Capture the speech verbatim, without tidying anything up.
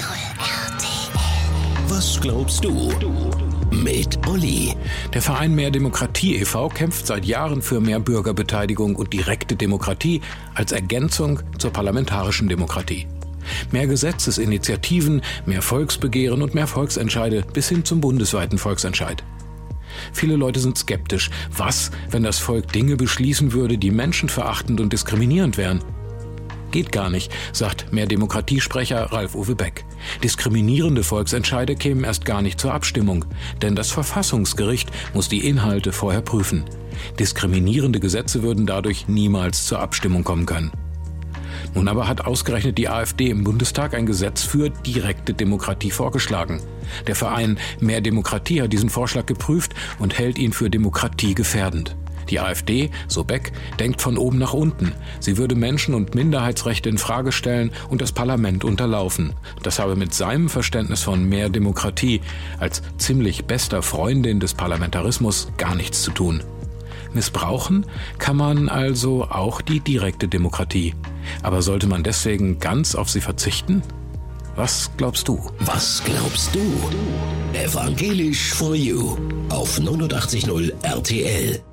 R T L. Was glaubst du? Mit Olli. Der Verein Mehr Demokratie e V kämpft seit Jahren für mehr Bürgerbeteiligung und direkte Demokratie als Ergänzung zur parlamentarischen Demokratie. Mehr Gesetzesinitiativen, mehr Volksbegehren und mehr Volksentscheide bis hin zum bundesweiten Volksentscheid. Viele Leute sind skeptisch. Was, wenn das Volk Dinge beschließen würde, die menschenverachtend und diskriminierend wären? Geht gar nicht, sagt Mehr-Demokratie-Sprecher Ralf-Uwe Beck. Diskriminierende Volksentscheide kämen erst gar nicht zur Abstimmung, denn das Verfassungsgericht muss die Inhalte vorher prüfen. Diskriminierende Gesetze würden dadurch niemals zur Abstimmung kommen können. Nun aber hat ausgerechnet die AfD im Bundestag ein Gesetz für direkte Demokratie vorgeschlagen. Der Verein Mehr Demokratie hat diesen Vorschlag geprüft und hält ihn für demokratiegefährdend. Die AfD, so Beck, denkt von oben nach unten. Sie würde Menschen- und Minderheitsrechte in Frage stellen und das Parlament unterlaufen. Das habe mit seinem Verständnis von mehr Demokratie als ziemlich bester Freundin des Parlamentarismus gar nichts zu tun. Missbrauchen kann man also auch die direkte Demokratie. Aber sollte man deswegen ganz auf sie verzichten? Was glaubst du? Was glaubst du? Evangelisch for You auf neunundachtzig Komma null R T L.